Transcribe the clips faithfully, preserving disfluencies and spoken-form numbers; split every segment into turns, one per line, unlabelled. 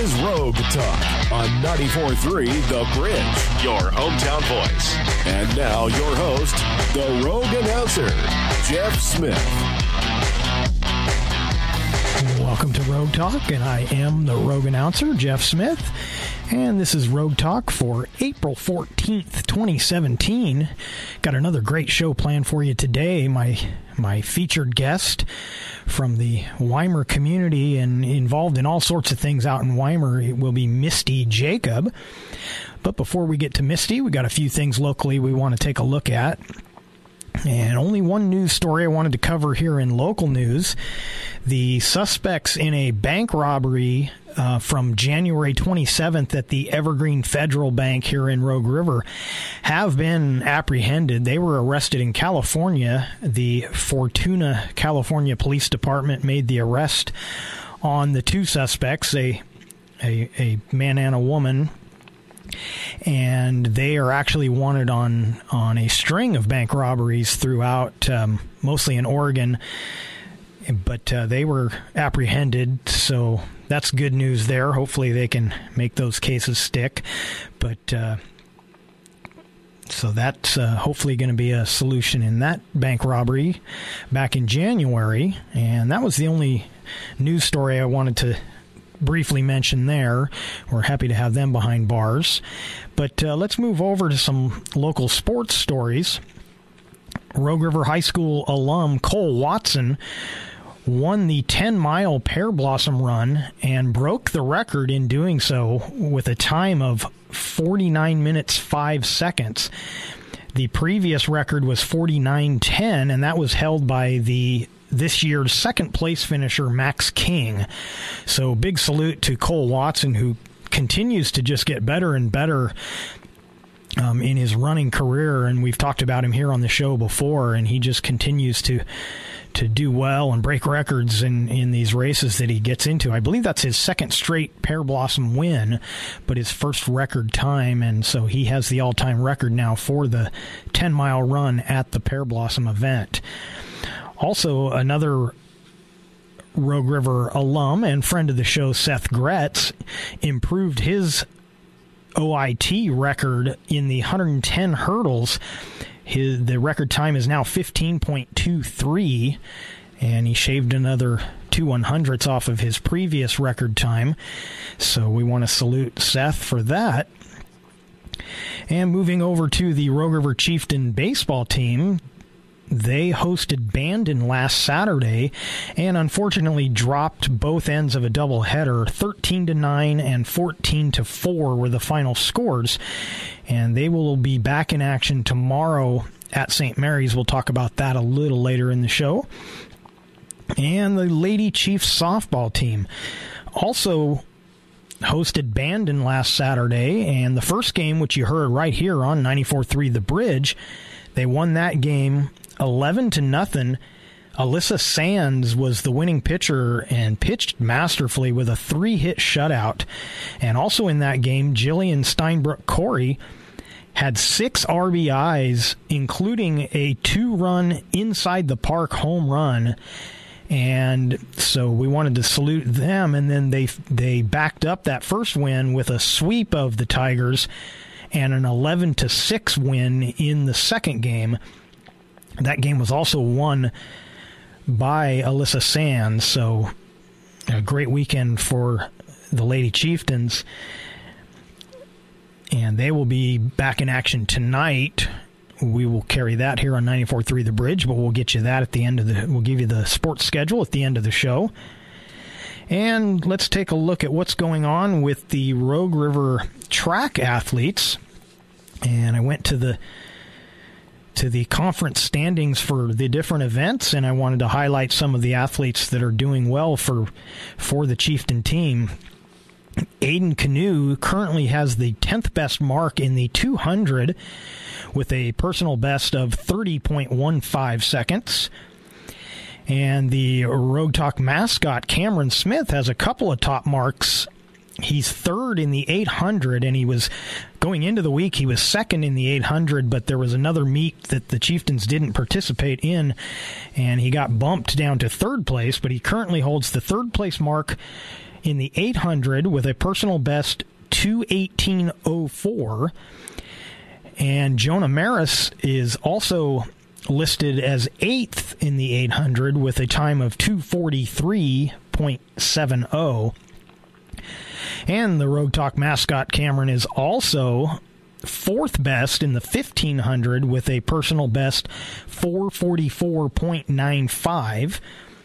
is Rogue Talk on ninety-four point three The Bridge, your hometown voice. And now your host, the Rogue announcer, Jeff Smith.
Welcome to Rogue Talk, and I am the Rogue announcer, Jeff Smith. And this is Rogue Talk for April fourteenth, twenty seventeen. Got another great show planned for you today. My my featured guest from the Weimar community and involved in all sorts of things out in Weimar will be Misty Jacob. But before we get to Misty, we got a few things locally we want to take a look at. And only one news story I wanted to cover here in local news. The suspects in a bank robbery uh, from January twenty-seventh at the Evergreen Federal Bank here in Rogue River have been apprehended. They were arrested in California. The Fortuna, California Police Department made the arrest on the two suspects, a a, a man and a woman. And they are actually wanted on, on a string of bank robberies throughout, um, mostly in Oregon. But uh, they were apprehended, so that's good news there. Hopefully they can make those cases stick. But uh, so that's uh, hopefully going to be a solution in that bank robbery back in January. And that was the only news story I wanted to briefly mention there. We're happy to have them behind bars. But uh, let's move over to some local sports stories. Rogue River High School alum Cole Watson won the ten-mile Pear Blossom Run and broke the record in doing so with a time of forty-nine minutes, five seconds. The previous record was forty-nine ten, and that was held by the this year's second-place finisher, Max King. So big salute to Cole Watson, who continues to just get better and better um, in his running career, and we've talked about him here on the show before, and he just continues to to do well and break records in, in these races that he gets into. I believe that's his second straight Pear Blossom win, but his first record time, and so he has the all-time record now for the ten-mile run at the Pear Blossom event. Also, another Rogue River alum and friend of the show, Seth Gretz, improved his O I T record in the one hundred ten hurdles. His, the record time is now fifteen point two three, and he shaved another two one-hundredths off of his previous record time. So we want to salute Seth for that. And moving over to the Rogue River Chieftain baseball team, they hosted Bandon last Saturday and unfortunately dropped both ends of a doubleheader. thirteen to nine and fourteen to four were the final scores. And they will be back in action tomorrow at Saint Mary's. We'll talk about that a little later in the show. And the Lady Chiefs softball team also hosted Bandon last Saturday. And the first game, which you heard right here on ninety-four point three The Bridge, they won that game eleven to nothing. Alyssa Sands was the winning pitcher and pitched masterfully with a three-hit shutout. And also in that game, Jillian Steinbrook-Corey had six R B Is, including a two-run inside-the-park home run. And so we wanted to salute them, and then they they backed up that first win with a sweep of the Tigers and an eleven to six win in the second game. That game was also won by Alyssa Sands, so a great weekend for the Lady Chieftains. And they will be back in action tonight. We will carry that here on ninety-four point three The Bridge, but we'll get you that at the end of the, we'll give you the sports schedule at the end of the show. And let's take a look at what's going on with the Rogue River track athletes. And I went to the to the conference standings for the different events, and I wanted to highlight some of the athletes that are doing well for for the Chieftain team. Aiden Canoe currently has the tenth best mark in the two hundred with a personal best of thirty point one five seconds. And the Rogue Talk mascot, Cameron Smith, has a couple of top marks. He's third in the eight hundred, and he was going into the week, he was second in the eight hundred, but there was another meet that the Chieftains didn't participate in, and he got bumped down to third place, but he currently holds the third place mark in the eight hundred with a personal best two eighteen oh four. And Jonah Maris is also listed as eighth in the eight hundred with a time of two forty-three point seven oh. And the Rogue Talk mascot Cameron is also fourth best in the fifteen hundred with a personal best four forty-four point nine five.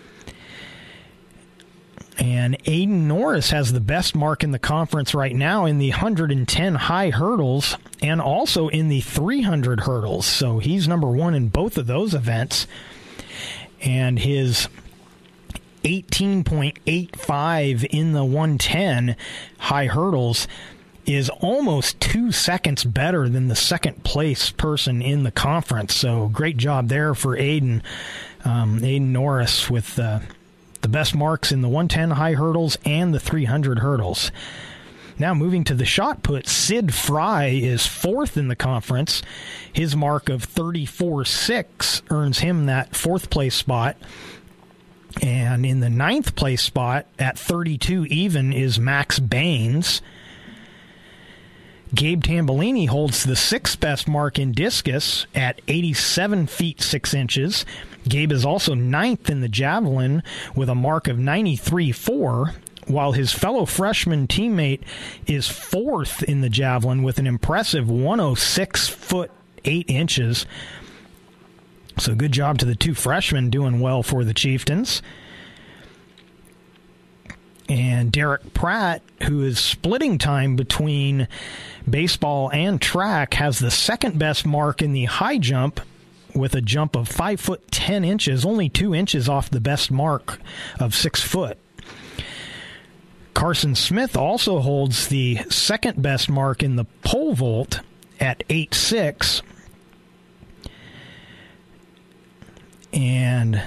And Aiden Norris has the best mark in the conference right now in the one hundred ten high hurdles and also in the three hundred hurdles. So he's number one in both of those events. And his eighteen point eight five in the one ten high hurdles is almost two seconds better than the second place person in the conference. So great job there for Aiden, um, Aiden Norris with uh, the best marks in the one ten high hurdles and the three hundred hurdles. Now moving to the shot put, Sid Fry is fourth in the conference. His mark of thirty-four six earns him that fourth place spot. And in the ninth place spot at thirty-two even is Max Baines. Gabe Tambellini holds the sixth best mark in discus at eighty-seven feet six inches. Gabe is also ninth in the javelin with a mark of ninety-three four, while his fellow freshman teammate is fourth in the javelin with an impressive one oh six foot eight inches. So good job to the two freshmen doing well for the Chieftains. And Derek Pratt, who is splitting time between baseball and track, has the second best mark in the high jump with a jump of five foot ten inches, only two inches off the best mark of six foot. Carson Smith also holds the second best mark in the pole vault at eight six. And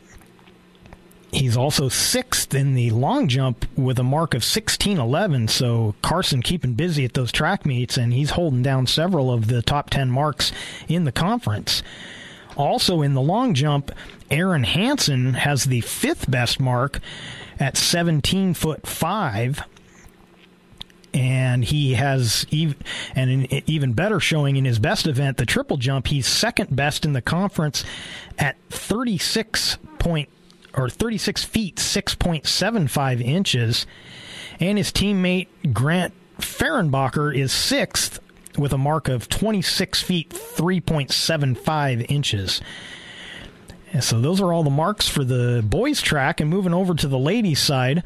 he's also sixth in the long jump with a mark of sixteen eleven. So Carson keeping busy at those track meets, and he's holding down several of the top ten marks in the conference. Also in the long jump, Aaron Hansen has the fifth best mark at seventeen foot five. And he has even, and an even better showing in his best event, the triple jump. He's second best in the conference at thirty-six point or thirty-six feet six point seven five inches, and his teammate Grant Fehrenbacher is sixth with a mark of twenty-six feet three point seven five inches. And so those are all the marks for the boys track. And moving over to the ladies side,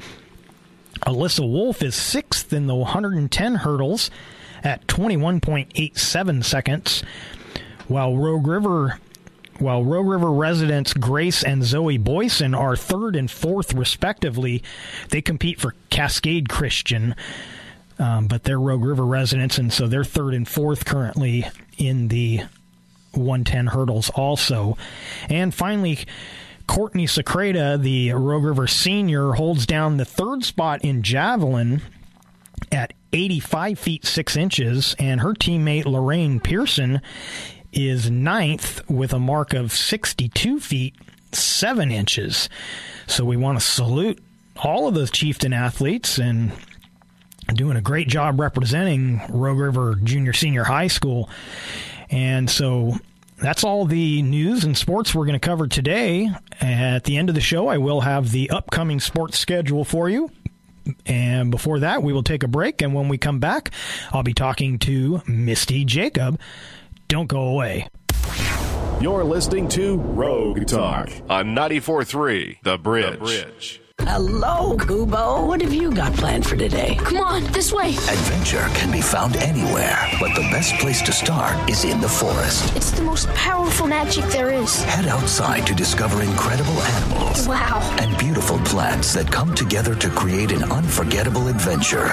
Alyssa Wolf is sixth in the one hundred ten hurdles at twenty-one point eight seven seconds, while Rogue River while Rogue River residents Grace and Zoe Boyson are third and fourth respectively. They compete for Cascade Christian, um, but they're Rogue River residents, and so they're third and fourth currently in the one ten hurdles also. And finally, Courtney Secreta, the Rogue River senior, holds down the third spot in javelin at eighty-five feet six inches, and her teammate Lorraine Pearson is ninth with a mark of sixty-two feet seven inches. So we want to salute all of those Chieftain athletes and doing a great job representing Rogue River Junior Senior High School. And so that's all the news and sports we're going to cover today. At the end of the show, I will have the upcoming sports schedule for you. And before that, we will take a break. And when we come back, I'll be talking to Misty Jacob. Don't go away.
You're listening to Rogue Talk on ninety-four point three The Bridge. The Bridge.
Hello, Kubo. What have you got planned for today?
Come on, this way.
Adventure can be found anywhere, but the best place to start is in the forest.
It's the most powerful magic there is.
Head outside to discover incredible animals.
Wow.
And beautiful plants that come together to create an unforgettable adventure.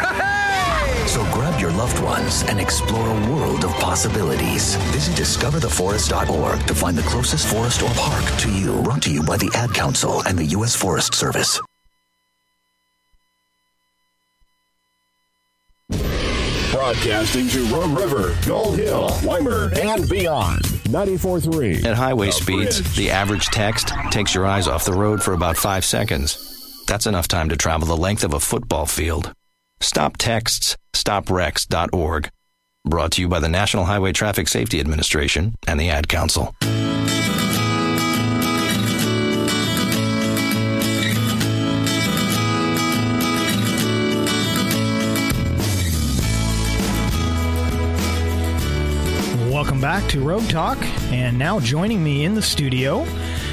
So grab your loved ones and explore a world of possibilities. Visit discover the forest dot org to find the closest forest or park to you. Brought to you by the Ad Council and the U S Forest Service.
Broadcasting to Rogue River, Gold Hill, Weimer, and beyond. ninety-four point three
At highway
The
speeds,
Bridge.
the average text takes your eyes off the road for about five seconds. That's enough time to travel the length of a football field. Stop texts, stop wrecks dot org. Brought to you by the National Highway Traffic Safety Administration and the Ad Council.
Welcome back to Rogue Talk, and now joining me in the studio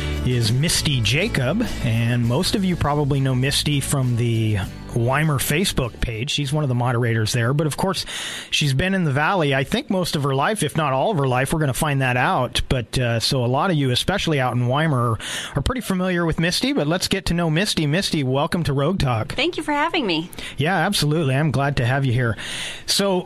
is Misty Jacob, and most of you probably know Misty from the Weimar Facebook page. She's one of the moderators there, but of course she's been in the Valley, I think, most of her life, if not all of her life. We're going to find that out, but uh, so a lot of you, especially out in Weimar, are pretty familiar with Misty, but let's get to know Misty. Misty, welcome to Rogue Talk.
Thank you for having me.
Yeah, absolutely. I'm glad to have you here. So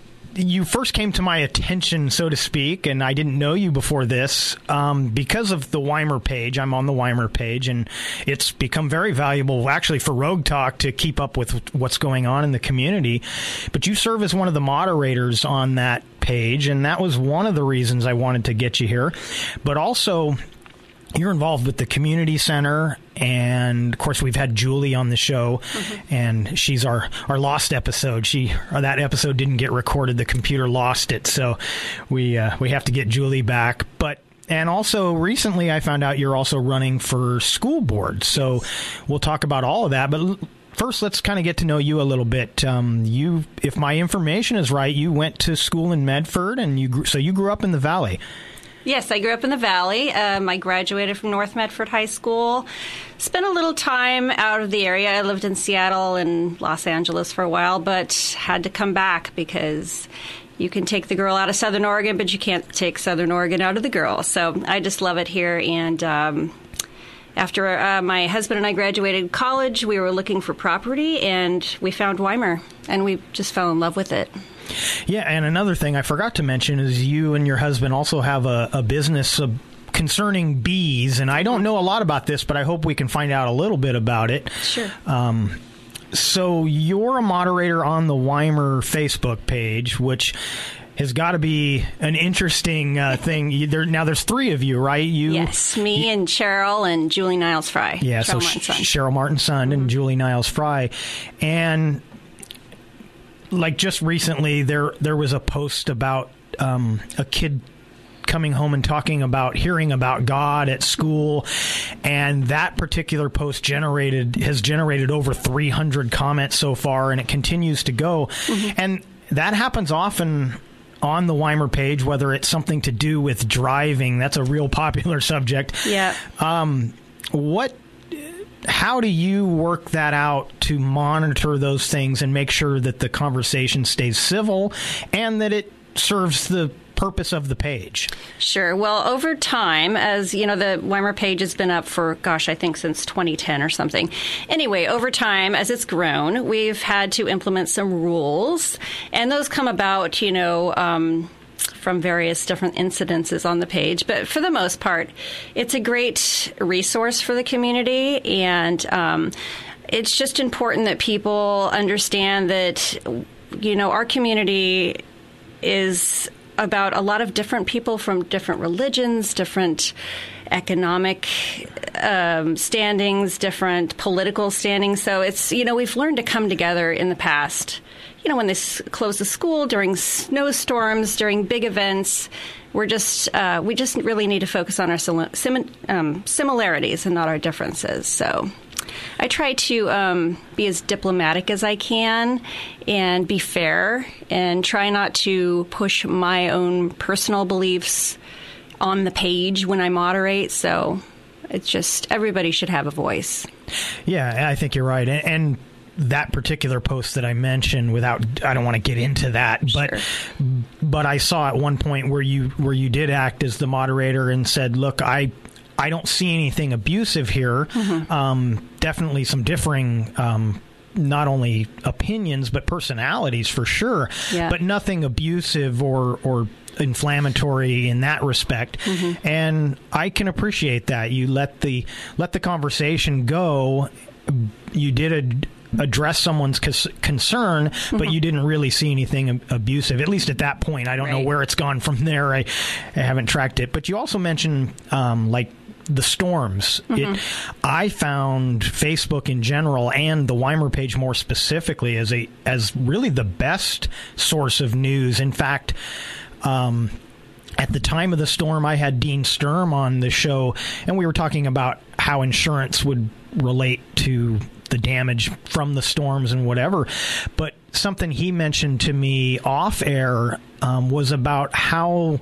you first came to my attention, so to speak, and I didn't know you before this um, because of the Weimar page. I'm on the Weimar page, and it's become very valuable, actually, for Rogue Talk to keep up with what's going on in the community. But you serve as one of the moderators on that page, and that was one of the reasons I wanted to get you here. But also, you're involved with the community center, and of course we've had Julie on the show, mm-hmm. and she's our, our lost episode. She or that episode didn't get recorded; the computer lost it, so we uh, we have to get Julie back. But and also recently, I found out you're also running for school board, so we'll talk about all of that. But first, let's kind of get to know you a little bit. Um, you, if my information is right, you went to school in Medford, and you grew, so you grew up in the Valley.
Yes, I grew up in the Valley. Um, I graduated from North Medford High School. Spent a little time out of the area. I lived in Seattle and Los Angeles for a while, but had to come back because you can take the girl out of Southern Oregon, but you can't take Southern Oregon out of the girl. So I just love it here. And um, after uh, my husband and I graduated college, we were looking for property, and we found Weimar, and we just fell in love with it.
Yeah, and another thing I forgot to mention is you and your husband also have a, a business uh, concerning bees, and I don't know a lot about this, but I hope we can find out a little bit about it.
Sure.
Um, so you're a moderator on the Weimar Facebook page, which has got to be an interesting uh, thing. You, there, now, there's three of you, right? You,
yes, me
you,
and Cheryl and Julie Niles Fry.
Yeah,
Cheryl
so
Martin's son.
Cheryl Martin's son mm-hmm. and Julie Niles Fry. And like just recently, there there was a post about um, a kid coming home and talking about hearing about God at school, and that particular post generated has generated over three hundred comments so far, and it continues to go. Mm-hmm. And that happens often on the Weimar page, whether it's something to do with driving. That's a real popular subject.
Yeah.
Um, what? How do you work that out to monitor those things and make sure that the conversation stays civil and that it serves the purpose of the page?
Sure. Well, over time, as you know, the Weimar page has been up for, gosh, I think since twenty ten or something. Anyway, over time, as it's grown, we've had to implement some rules, and those come about, you know, um, from various different incidences on the page. But for the most part, it's a great resource for the community, and um, it's just important that people understand that, you know, our community is about a lot of different people from different religions, different economic um, standings, different political standings. So it's, you know, we've learned to come together in the past. You know, when they s- close the school, during snowstorms, during big events, we're just uh, we just really need to focus on our sim- sim- um, similarities and not our differences. So I try to um, be as diplomatic as I can and be fair, and try not to push my own personal beliefs on the page when I moderate. So it's just everybody should have a voice.
Yeah, I think you're right. And, and that particular post that I mentioned, without, I don't want to get into that, but sure. but I saw at one point where you where you did act as the moderator and said, look, I I don't see anything abusive here. Mm-hmm. Um, definitely some differing um, not only opinions but personalities for sure, yeah. but nothing abusive or or inflammatory in that respect. Mm-hmm. And I can appreciate that. You let the let the conversation go. You did a address someone's concern, but mm-hmm. you didn't really see anything abusive, at least at that point. I don't right. know where it's gone from there. I, I haven't tracked it. But you also mentioned, um, like, the storms.
Mm-hmm.
It, I found Facebook in general and the Weimer page more specifically as a as really the best source of news. In fact, um, at the time of the storm, I had Dean Sturm on the show, and we were talking about how insurance would relate to the damage from the storms and whatever. But something he mentioned to me off air um, was about how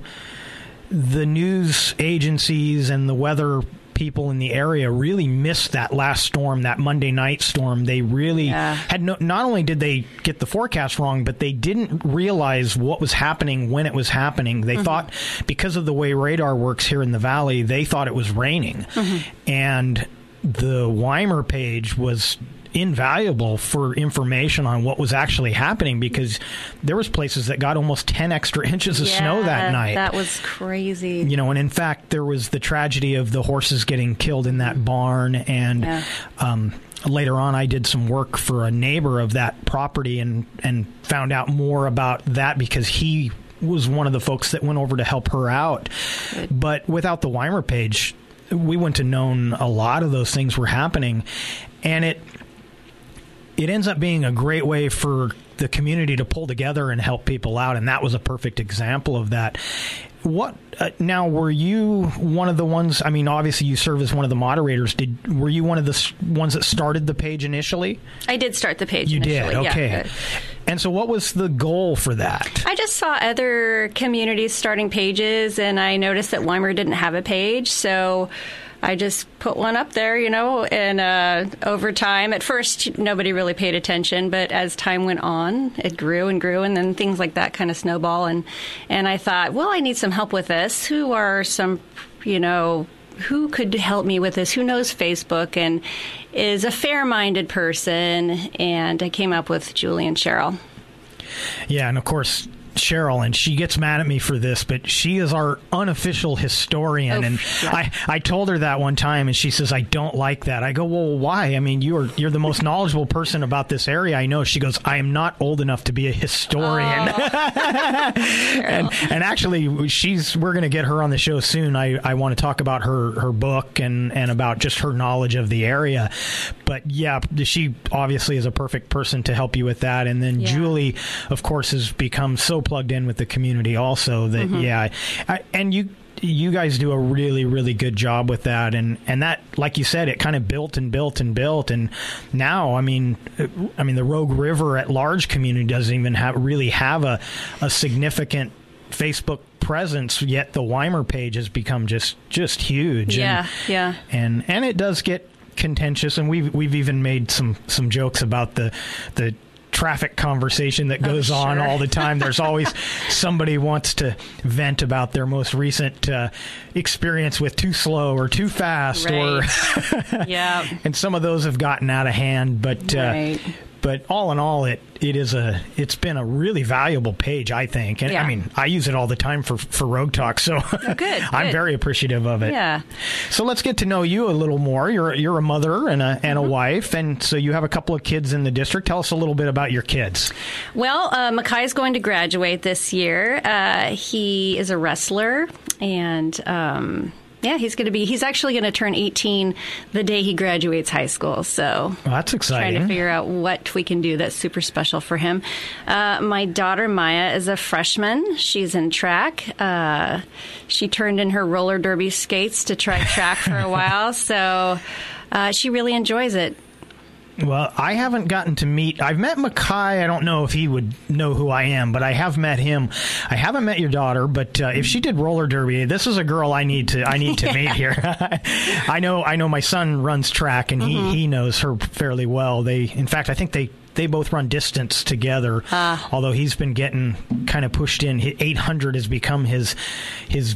the news agencies and the weather people in the area really missed that last storm, that Monday night storm. They really yeah. had no, not only did they get the forecast wrong, but they didn't realize what was happening when it was happening. They mm-hmm. thought, because of the way radar works here in the valley, they thought it was raining. Mm-hmm. And the Weimer page was invaluable for information on what was actually happening, because there was places that got almost ten extra inches of
yeah,
snow that night.
That was crazy.
You know, and in fact, there was the tragedy of the horses getting killed in that barn. And yeah. um, later on, I did some work for a neighbor of that property and, and found out more about that, because he was one of the folks that went over to help her out. Good. But without the Weimer page, we wouldn't have known a lot of those things were happening. And it it ends up being a great way for the community to pull together and help people out, and that was a perfect example of that. What uh, now, were you one of the ones, I mean, obviously you serve as one of the moderators. Did Were you one of the s- ones that started the page initially?
I did start the page
you
initially.
You did, okay.
Yeah.
And so what was the goal for that?
I just saw other communities starting pages, and I noticed that Weimer didn't have a page, so I just put one up there, you know, and uh, over time, at first, nobody really paid attention, but as time went on, it grew and grew, and then things like that kind of snowball, and, and I thought, well, I need some help with this. Who are some, you know, who could help me with this? Who knows Facebook and is a fair-minded person? And I came up with Julie and Cheryl.
Yeah, and of course, Cheryl, and she gets mad at me for this, but she is our unofficial historian. Oh, and yeah. I, I told her that one time, and she says, I don't like that. I go, well, why? I mean, you are, you're the most knowledgeable person about this area I know. She goes, I am not old enough to be a historian. Oh. and and actually, she's we're going to get her on the show soon. I, I want to talk about her, her book and, and about just her knowledge of the area. But yeah, she obviously is a perfect person to help you with that. And then yeah. Julie, of course, has become so plugged in with the community also that, mm-hmm. yeah. I, and you you guys do a really, really good job with that. And, and that, like you said, it kind of built and built and built. And now, I mean, I mean, the Rogue River at large community doesn't even have really have a, a significant Facebook presence, yet the Weimer page has become just, just huge.
Yeah,
and,
yeah.
And, and it does get contentious, and we've we've even made some some jokes about the the traffic conversation that goes oh, sure. on all the time. There's always somebody wants to vent about their most recent uh, experience with too slow or too fast,
right.
or
yeah.
And some of those have gotten out of hand, but
right.
uh, but all in all, it it is a it's been a really valuable page, I think. And
yeah.
I mean, I use it all the time for for Rogue Talk, so
oh, good,
I'm
good.
very appreciative of it.
Yeah.
So let's get to know you a little more. You're you're a mother and a and a mm-hmm. wife, and so you have a couple of kids in the district. Tell us a little bit about your kids.
Well, uh, Makai is going to graduate this year. Uh, he is a wrestler, and um, yeah, he's going to be. He's actually going to turn eighteen the day he graduates high school. So
well, that's exciting.
Trying to figure out what we can do that's super special for him. Uh, my daughter Maya is a freshman. She's in track. Uh, she turned in her roller derby skates to try track for a while, so uh, she really enjoys it.
Well, I haven't gotten to meet... I've met Makai. I don't know if he would know who I am, but I have met him. I haven't met your daughter, but uh, if she did roller derby, this is a girl I need to I need to meet here. I know I know my son runs track, and mm-hmm. he, he knows her fairly well. They, in fact, I think they... They both run distance together, uh, although he's been getting kind of pushed in. eight hundred has become his his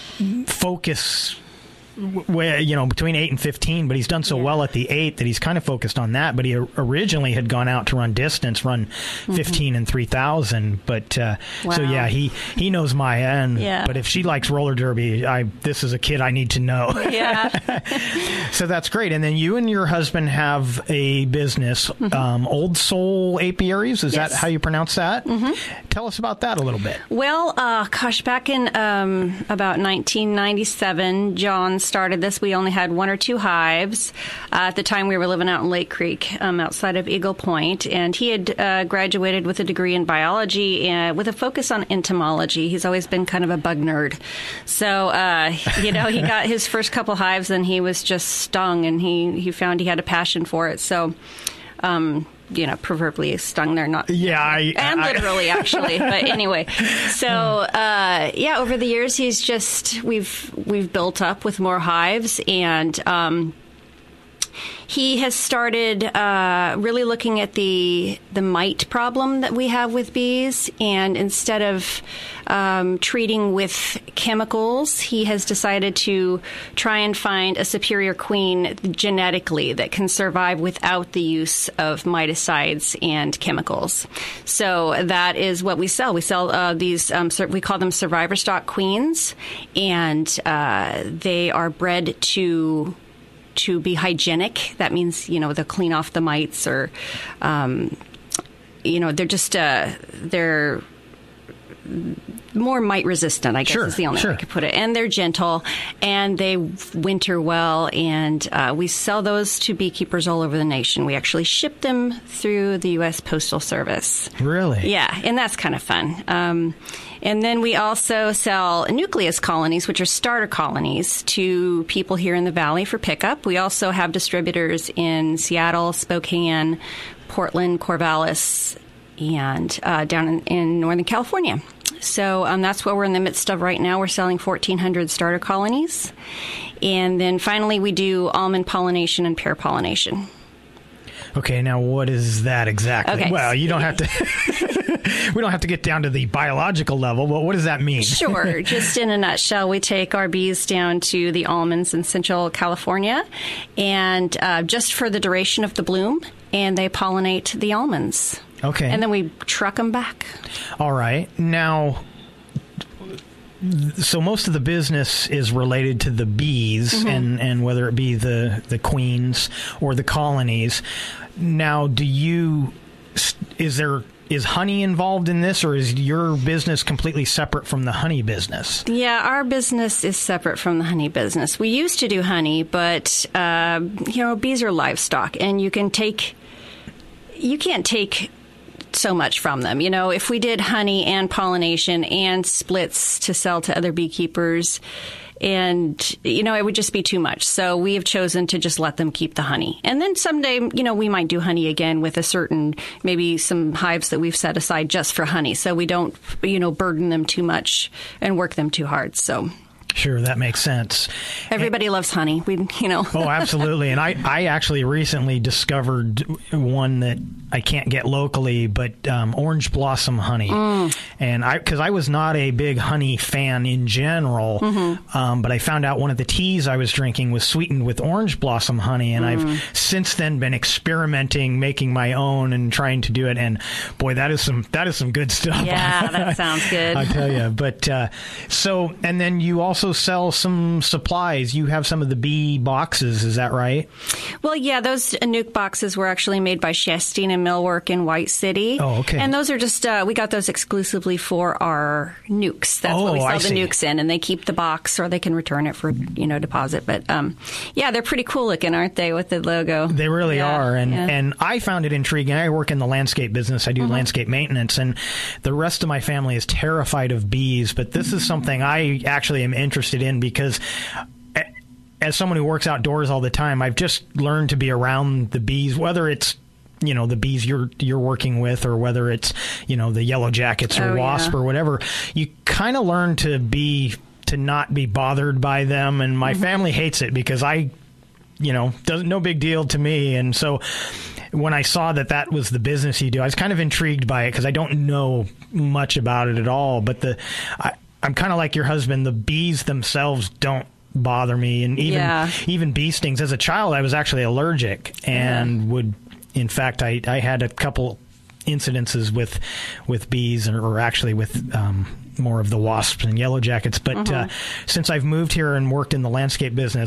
focus, where, you know, between eight and fifteen, but he's done so yeah. well at the eight that he's kind of focused on that. But he originally had gone out to run distance, run mm-hmm. fifteen and three thousand. But uh, wow. so yeah, he, he knows Maya. And
yeah.
but if she likes roller derby, I this is a kid I need to know.
Yeah.
So that's great. And then you and your husband have a business, mm-hmm. um, Old Soul Apiaries. Is
yes.
that how you pronounce that?
Mm-hmm.
Tell us about that a little bit.
Well, uh, gosh, back in um, about nineteen ninety-seven, John started this, we only had one or two hives. Uh, at the time, we were living out in Lake Creek, um, outside of Eagle Point, and he had uh, graduated with a degree in biology and with a focus on entomology. He's always been kind of a bug nerd. So, uh, you know, he got his first couple hives, and he was just stung, and he, he found he had a passion for it. So, um, you know, proverbially stung there, not
yeah, I,
and
I,
literally actually. But anyway, so uh, yeah, over the years, he's just we've we've built up with more hives, and um, he has started uh, really looking at the the mite problem that we have with bees, and instead of um, treating with chemicals, he has decided to try and find a superior queen genetically that can survive without the use of miticides and chemicals. So that is what we sell. We sell uh, these, um, we call them survivor stock queens, and uh, they are bred to to be hygienic. That means, you know, they'll clean off the mites, or, um, you know, they're just, uh, they're more mite resistant, I guess
sure,
is the only
sure.
way I could put it. And they're gentle, and they winter well, and uh, we sell those to beekeepers all over the nation. We actually ship them through the U S Postal Service.
Really?
Yeah, and that's kind of fun. Um, and then we also sell nucleus colonies, which are starter colonies, to people here in the Valley for pickup. We also have distributors in Seattle, Spokane, Portland, Corvallis, and uh, down in, in Northern California. So um, that's what we're in the midst of right now. We're selling fourteen hundred starter colonies. And then finally, we do almond pollination and pear pollination.
Okay, now what is that exactly?
Okay.
Well, you don't have to, we don't have to get down to the biological level, but what does that mean?
Sure. Just in a nutshell, we take our bees down to the almonds in Central California, and uh, just for the duration of the bloom, and they pollinate the almonds.
Okay.
And then we truck them back.
All right. Now, so most of the business is related to the bees, mm-hmm. and, and whether it be the, the queens or the colonies. Now, do you, is there, is honey involved in this, or is your business completely separate from the honey business?
Yeah, our business is separate from the honey business. We used to do honey, but, uh, you know, bees are livestock, and you can take, you can't take so much from them. You know, if we did honey and pollination and splits to sell to other beekeepers, and, you know, it would just be too much. So we have chosen to just let them keep the honey. And then someday, you know, we might do honey again with a certain, maybe some hives that we've set aside just for honey. So we don't, you know, burden them too much and work them too hard. So
sure, that makes sense.
Everybody and, loves honey. We, you know.
Oh, absolutely. And I, I actually recently discovered one that I can't get locally, but um, orange blossom honey. Mm. And I, because I was not a big honey fan in general, mm-hmm. um, but I found out one of the teas I was drinking was sweetened with orange blossom honey, and mm. I've since then been experimenting, making my own and trying to do it. And boy, that is some that is some good stuff.
Yeah, that sounds good.
I tell you. But uh, so, and then you also sell some supplies. You have some of the bee boxes, is that right?
Well, yeah, those nuke boxes were actually made by Shastine and Millwork in White City.
Oh, okay.
And those are just, uh, we got those exclusively for our nukes. That's
oh,
what we sell
I
the
see.
nukes in, and they keep the box, or they can return it for, you know, deposit. But um, yeah, they're pretty cool looking, aren't they, with the logo?
They really
yeah,
are. And,
yeah.
and I found it intriguing. I work in the landscape business. I do mm-hmm. landscape maintenance, and the rest of my family is terrified of bees. But this is something I actually am interested in, because as someone who works outdoors all the time, I've just learned to be around the bees, whether it's, you know, the bees you're you're working with, or whether it's, you know, the yellow jackets or
oh,
wasp
yeah.
or whatever. You kind of learn to be to not be bothered by them, and my mm-hmm. family hates it because I, you know, doesn't no big deal to me. And so when I saw that that was the business you do, I was kind of intrigued by it because I don't know much about it at all. But the I, I'm kind of like your husband. The bees themselves don't bother me, and even
yeah.
even bee stings. As a child, I was actually allergic, and yeah. would. In fact, I, I had a couple incidences with with bees, or, or actually with um, more of the wasps and yellow jackets. But mm-hmm. uh, since I've moved here and worked in the landscape business,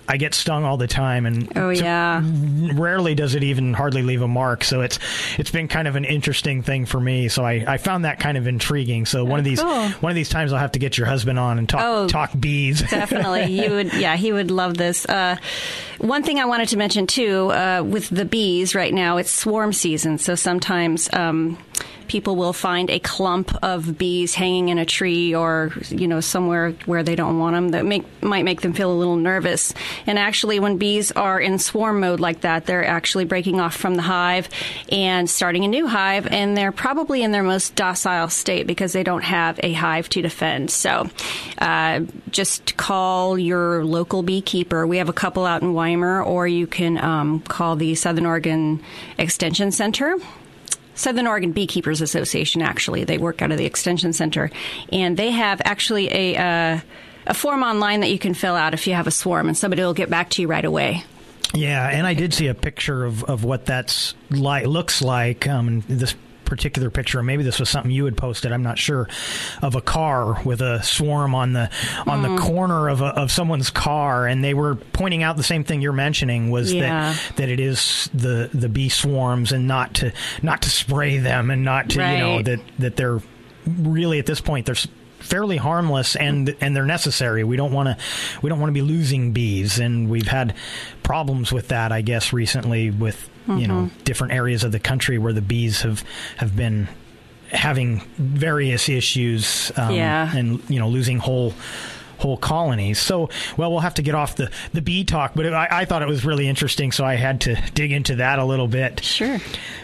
I get stung all the time, and
oh yeah,
rarely does it even hardly leave a mark. So it's it's been kind of an interesting thing for me. So I, I found that kind of intriguing. So one
oh,
of these
cool.
one of these times I'll have to get your husband on and talk
oh,
talk bees.
Definitely, he would. Yeah, he would love this. Uh, one thing I wanted to mention too, uh, with the bees right now, it's swarm season. So sometimes um, people will find a clump of bees hanging in a tree or, you know, somewhere where they don't want them that make, might make them feel a little nervous. And actually, when bees are in swarm mode like that, they're actually breaking off from the hive and starting a new hive, and they're probably in their most docile state because they don't have a hive to defend. So uh, just call your local beekeeper. We have a couple out in Weimar, or you can um, call the Southern Oregon Extension Center. Southern Oregon Beekeepers Association, actually. They work out of the Extension Center. And they have actually a uh, a form online that you can fill out if you have a swarm, and somebody will get back to you right away.
Yeah, and I did see a picture of, of what that's like, looks like. Um, this particular picture, or maybe this was something you had posted, I'm not sure, of a car with a swarm on the on mm. the corner of a, of someone's car, and they were pointing out the same thing you're mentioning, was
yeah.
that that it is the the bee swarms, and not to not to spray them, and not to
right.
you know that that they're really at this point they're fairly harmless, and and they're necessary. We don't want to we don't want to be losing bees, and we've had problems with that, I guess, recently with Mm-hmm. you know, different areas of the country where the bees have, have been having various issues um,
yeah.
and, you know, losing whole whole colonies. So, well, we'll have to get off the, the bee talk, but I, I thought it was really interesting, so I had to dig into that a little bit.
Sure.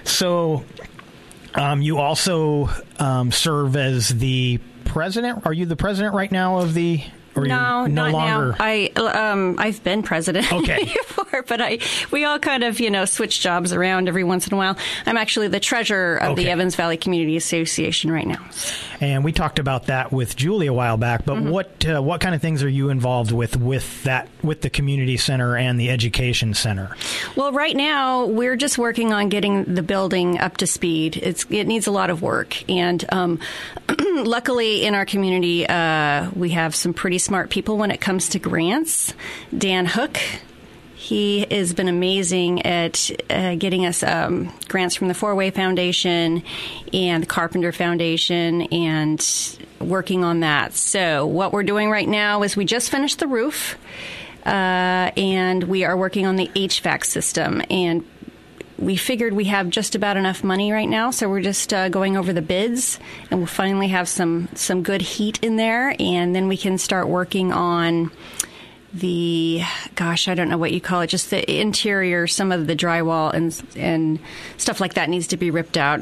So um, you also um, serve as the president. Are you the president right now of the... Or
no,
no
not
longer.
now. I um I've been president
okay.
before, but I we all kind of you know switch jobs around every once in a while. I'm actually the treasurer of
okay.
the Evans Valley Community Association right now.
And we talked about that with Julie a while back. But mm-hmm. what uh, what kind of things are you involved with with that with the community center and the education center?
Well, right now we're just working on getting the building up to speed. It's it needs a lot of work, and um, luckily in our community uh, we have some pretty smart people when it comes to grants. Dan Hook, he has been amazing at uh, getting us um, grants from the Four Way Foundation and the Carpenter Foundation, and working on that. So what we're doing right now is we just finished the roof, uh, and we are working on the H V A C system, and we figured we have just about enough money right now, so we're just uh, going over the bids, and we'll finally have some, some good heat in there, and then we can start working on the, gosh, I don't know what you call it, just the interior, some of the drywall and and stuff like that needs to be ripped out.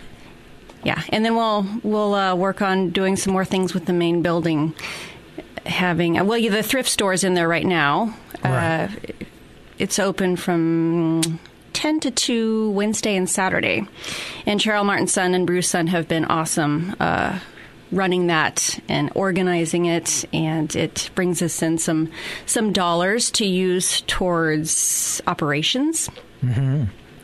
Yeah, and then we'll we'll uh, work on doing some more things with the main building. Having well, yeah, the thrift store is in there right now.
Right.
Uh, it's open from ten to two Wednesday and Saturday. And Cheryl Martin's son and Bruce's son have been awesome uh, running that and organizing it, and it brings us in some some dollars to use towards operations.
Mm-hmm.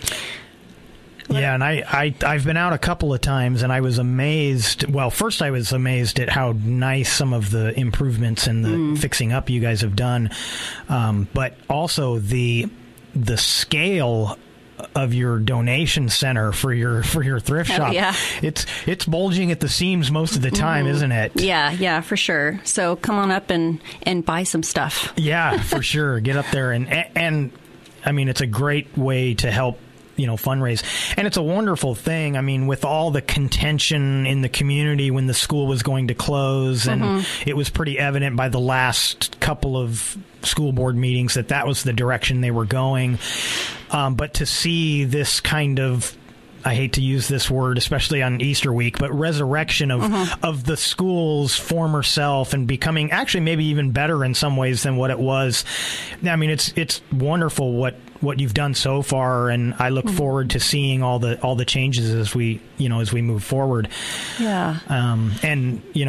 Yeah, and I, I, I've been out a couple of times, and I was amazed. Well, first I was amazed at how nice some of the improvements and the mm. fixing up you guys have done, um, but also the the scale of your donation center for your for your thrift
oh,
shop.
Yeah.
It's it's bulging at the seams most of the time, mm-hmm. isn't it?
Yeah, yeah, for sure. So come on up and, and buy some stuff.
Yeah, for sure. Get up there and and I mean, it's a great way to help, you know, fundraise. And it's a wonderful thing. I mean, with all the contention in the community when the school was going to close, and mm-hmm. it was pretty evident by the last couple of school board meetings that that was the direction they were going. Um, but to see this kind of, I hate to use this word, especially on Easter week, but resurrection of mm-hmm. of the school's former self and becoming actually maybe even better in some ways than what it was. I mean, it's it's wonderful what, what you've done so far, and I look mm-hmm. forward to seeing all the all the changes as we you know as we move forward.
Yeah.
Um, and you know.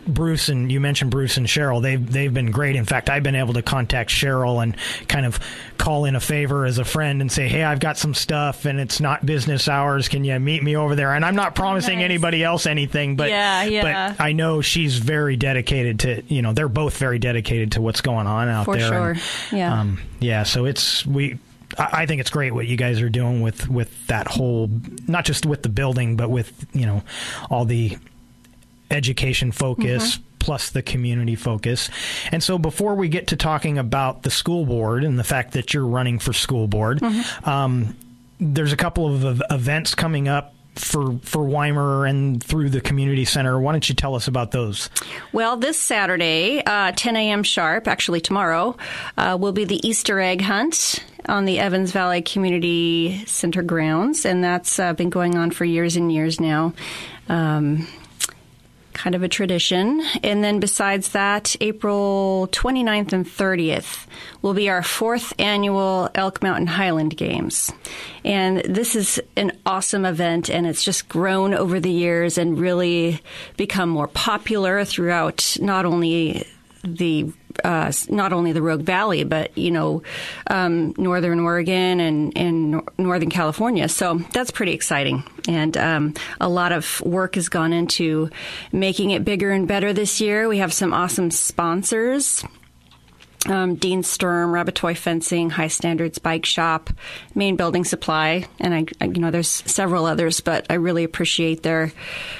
Bruce and you mentioned Bruce and Cheryl. They've they've been great. In fact, I've been able to contact Cheryl and kind of call in a favor as a friend and say, hey, I've got some stuff and it's not business hours. Can you meet me over there? And I'm not promising
nice.
anybody else anything, but
yeah, yeah.
but I know she's very dedicated to, you know, they're both very dedicated to what's going on out
For
there.
sure.
And,
yeah.
Um, yeah. So it's we. I think it's great what you guys are doing with, with that whole, not just with the building, but with, you know, all the education focus mm-hmm. plus the community focus. And so before we get to talking about the school board and the fact that you're running for school board, mm-hmm. um, there's a couple of events coming up for for Weimar and through the community center. Why don't you tell us about those?
Well, this Saturday, uh, ten a.m. sharp, actually tomorrow, uh, will be the Easter egg hunt on the Evans Valley Community Center grounds, and that's uh, been going on for years and years now. Um, kind of a tradition. And then besides that, April twenty-ninth and thirtieth will be our fourth annual Elk Mountain Highland Games. And this is an awesome event, and it's just grown over the years and really become more popular throughout not only the uh, not only the Rogue Valley, but, you know, um, Northern Oregon and, and nor- Northern California. So that's pretty exciting. And um, a lot of work has gone into making it bigger and better this year. We have some awesome sponsors. Um, Dean Sturm, Rabbitoy Fencing, High Standards Bike Shop, Main Building Supply, and I, I, you know, there's several others, but I really appreciate their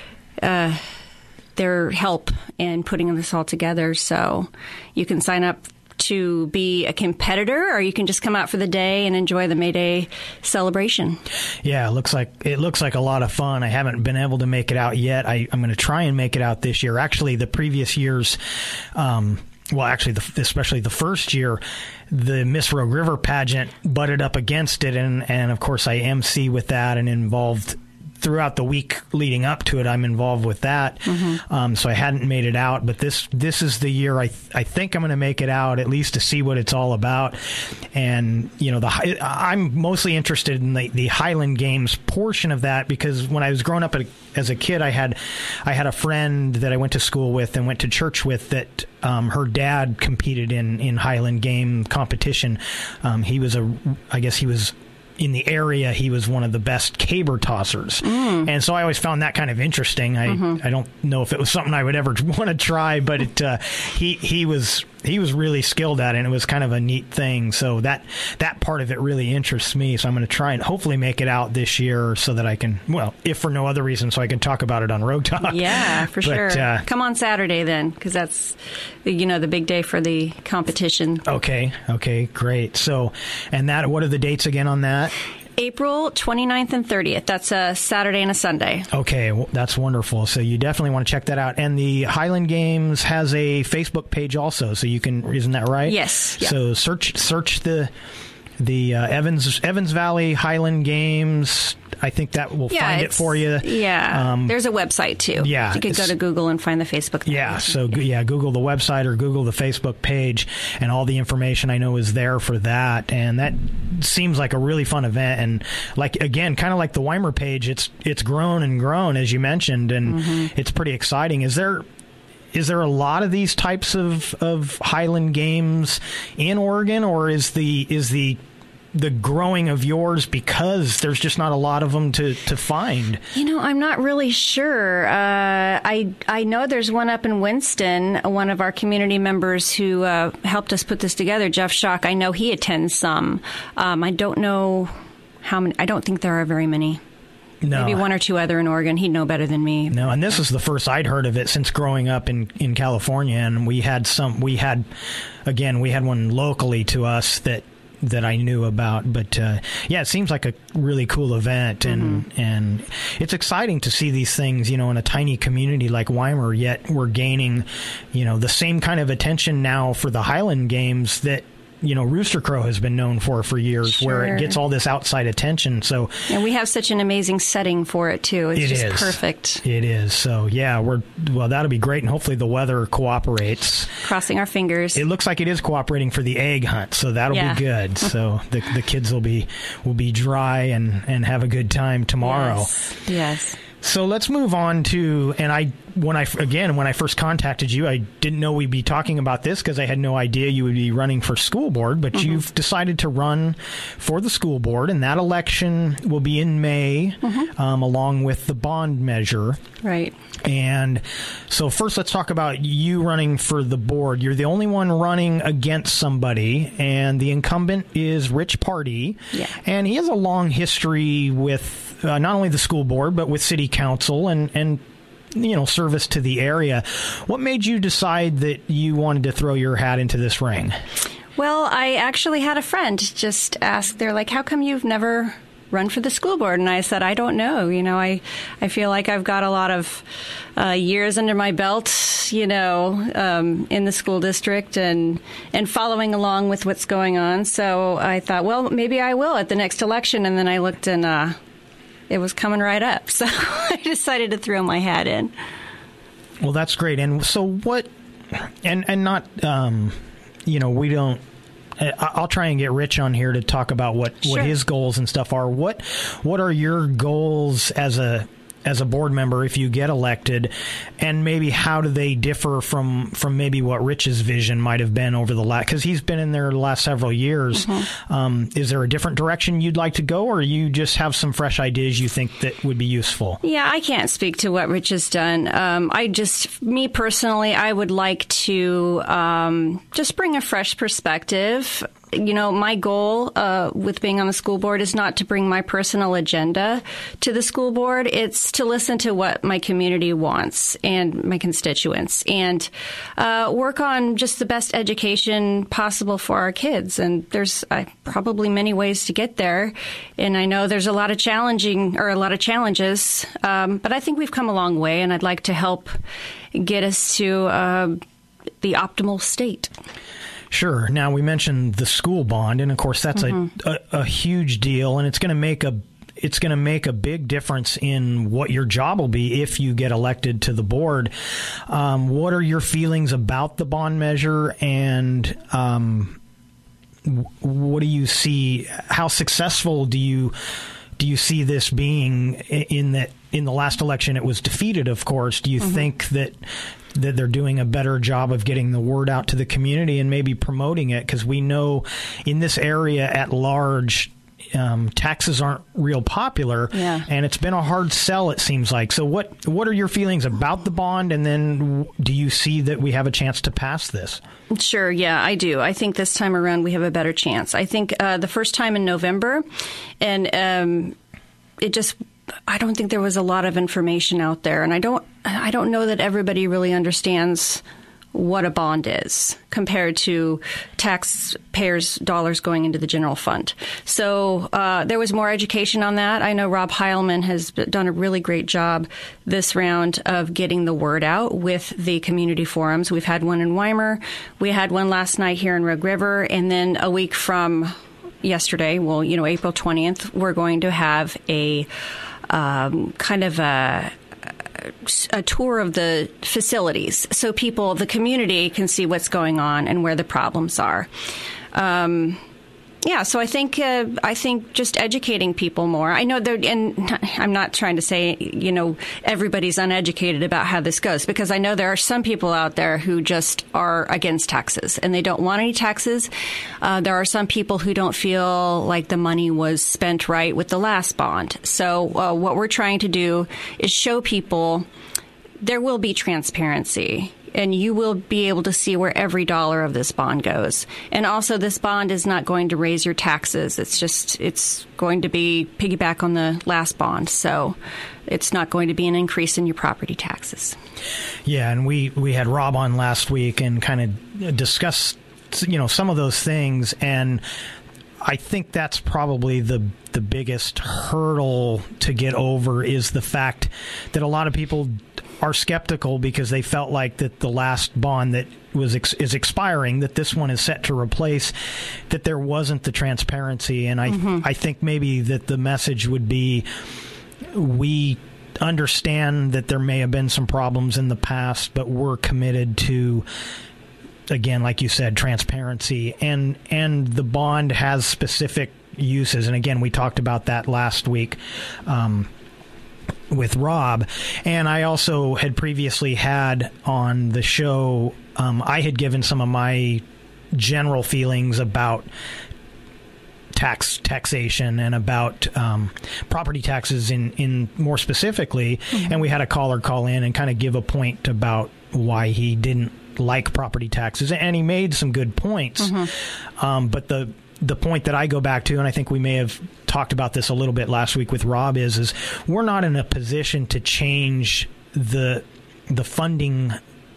uh, their help in putting this all together. So you can sign up to be a competitor, or you can just come out for the day and enjoy the May Day celebration.
Yeah, it looks like it looks like a lot of fun. I haven't been able to make it out yet. I, I'm going to try and make it out this year. Actually, the previous years. Um, Well, actually, the, especially the first year, the Miss Rogue River pageant butted up against it, and, and of course I M C with that and involved throughout the week leading up to it. I'm involved with that, mm-hmm. um, so I hadn't made it out. But this this is the year I th- I think I'm going to make it out, at least to see what it's all about. And you know, the I'm mostly interested in the, the Highland Games portion of that, because when I was growing up as a kid, I had I had a friend that I went to school with and went to church with that. Um, her dad competed in, in Highland Game competition. Um, he was a, I guess he was in the area. He was one of the best caber tossers, mm. and so I always found that kind of interesting. I mm-hmm. I don't know if it was something I would ever want to try, but it uh, he he was he was really skilled at it, and it was kind of a neat thing. So that that part of it really interests me. So I'm going to try and hopefully make it out this year so that I can, well, if for no other reason, so I can talk about it on Rogue Talk.
Yeah, for
but,
sure.
Uh,
Come on Saturday then, because that's, you know, the big day for the competition.
Okay. Okay. Great. So, and that, what are the dates again on that?
April twenty-ninth and thirtieth. That's a Saturday and a Sunday.
Okay, well, that's wonderful. So you definitely want to check that out. And the Highland Games has a Facebook page also, so you can, isn't that right?
Yes. Yeah.
So search search the the uh, Evans Evans Valley Highland Games. I think that will
yeah,
find it for you.
Yeah.
Um,
There's a website too.
Yeah.
You could go to Google and find the Facebook page.
Yeah. So yeah, Google the website or Google the Facebook page, and all the information I know is there for that. And that seems like a really fun event. And like, again, kind of like the Weimar page, it's it's grown and grown, as you mentioned, and mm-hmm. it's pretty exciting. Is there Is there a lot of these types of, of Highland Games in Oregon, or is the is the the growing of yours because there's just not a lot of them to, to find?
You know, I'm not really sure. Uh, I I know there's one up in Winston, one of our community members who uh, helped us put this together, Jeff Schock. I know he attends some. Um, I don't know how many. I don't think there are very many. No. Maybe one or two other in Oregon. He'd know better than me.
No, and this is the first I'd heard of it since growing up in, in California. And we had some, we had, again, we had one locally to us that, that I knew about. But, uh, yeah, it seems like a really cool event. And, mm-hmm. and it's exciting to see these things, you know, in a tiny community like Weimar, yet we're gaining, you know, the same kind of attention now for the Highland Games that, you know, Rooster Crow has been known for for years, sure. where it gets all this outside attention. So,
and we have such an amazing setting for it too. It's
it
just
is.
perfect.
It is. So yeah, we're well. That'll be great, and hopefully the weather cooperates.
Crossing our fingers.
It looks like it is cooperating for the egg hunt, so that'll
yeah.
be good. So the the kids will be will be dry and and have a good time tomorrow.
Yes. yes.
So let's move on to, and I, when I, again, when I first contacted you, I didn't know we'd be talking about this because I had no idea you would be running for school board, but mm-hmm. you've decided to run for the school board, and that election will be in May, mm-hmm. um, along with the bond measure.
Right.
And so first let's talk about you running for the board. You're the only one running against somebody, and the incumbent is Rich Pardee.
Yeah.
And he has a long history with uh, not only the school board, but with city council and, and, you know, service to the area. What made you decide that you wanted to throw your hat into this ring?
Well, I actually had a friend just ask, they're like, how come you've never run for the school board? And I said, I don't know. You know, I, I feel like I've got a lot of uh, years under my belt, you know, um, in the school district and, and following along with what's going on. So I thought, well, maybe I will at the next election. And then I looked and uh, it was coming right up. So I decided to throw my hat in.
Well, that's great. And so what, and, and not, um, you know, we don't, I'll try and get Rich on here to talk about what,
sure.
what his goals and stuff are. What what are your goals as a as a board member if you get elected, and maybe how do they differ from, from maybe what Rich's vision might have been over the last, because he's been in there the last several years. Mm-hmm. Um, is there a different direction you'd like to go, or you just have some fresh ideas you think that would be useful?
Yeah, I can't speak to what Rich has done. Um, I just, me personally, I would like to um, just bring a fresh perspective. You know, my goal uh, with being on the school board is not to bring my personal agenda to the school board. It's to listen to what my community wants and my constituents, and uh, work on just the best education possible for our kids. And there's uh, probably many ways to get there. And I know there's a lot of challenging or a lot of challenges, um, but I think we've come a long way, and I'd like to help get us to uh, the optimal state.
Sure. Now, we mentioned the school bond, and of course, that's mm-hmm. a, a, a huge deal, and it's going to make a it's going to make a big difference in what your job will be if you get elected to the board. Um, what are your feelings about the bond measure, and um, what do you see? How successful do you do you see this being? In that, in the last election, it was defeated, of course. Do you mm-hmm. think that that they're doing a better job of getting the word out to the community and maybe promoting it? Because we know in this area at large, um, taxes aren't real popular,
yeah.
and it's been a hard sell, it seems like. So what, what are your feelings about the bond, and then do you see that we have a chance to pass this?
Sure, yeah, I do. I think this time around we have a better chance. I think uh, the first time in November, and um, it just... I don't think there was a lot of information out there, and I don't I don't know that everybody really understands what a bond is compared to taxpayers' dollars going into the general fund. So uh, there was more education on that. I know Rob Heilman has done a really great job this round of getting the word out with the community forums. We've had one in Weimar. We had one last night here in Rogue River, and then a week from yesterday, well, you know, April twentieth, we're going to have a Um, kind of a, a tour of the facilities so people, the community, can see what's going on and where the problems are. Um, yeah, so I think uh, I think just educating people more. I know they're, and I'm not trying to say, you know, everybody's uneducated about how this goes, because I know there are some people out there who just are against taxes and they don't want any taxes. Uh, there are some people who don't feel like the money was spent right with the last bond. So uh, what we're trying to do is show people there will be transparency, and you will be able to see where every dollar of this bond goes. And also, this bond is not going to raise your taxes. It's just, it's going to be piggyback on the last bond. So it's not going to be an increase in your property taxes.
Yeah, and we, we had Rob on last week and kind of discussed, you know, some of those things. And I think that's probably the the biggest hurdle to get over, is the fact that a lot of people are skeptical because they felt like that the last bond that was ex- is expiring, that this one is set to replace, that there wasn't the transparency. And I mm-hmm. I think maybe that the message would be, we understand that there may have been some problems in the past, but we're committed to, again, like you said, transparency, and and the bond has specific uses. And again, we talked about that last week. Um, with Rob. And I also had previously had on the show, um, I had given some of my general feelings about tax taxation and about um, property taxes in, in more specifically. Mm-hmm. And we had a caller call in and kind of give a point about why he didn't like property taxes. And he made some good points. Mm-hmm. Um, but the the point that I go back to, and I think we may have talked about this a little bit last week with Rob, is, is we're not in a position to change the the funding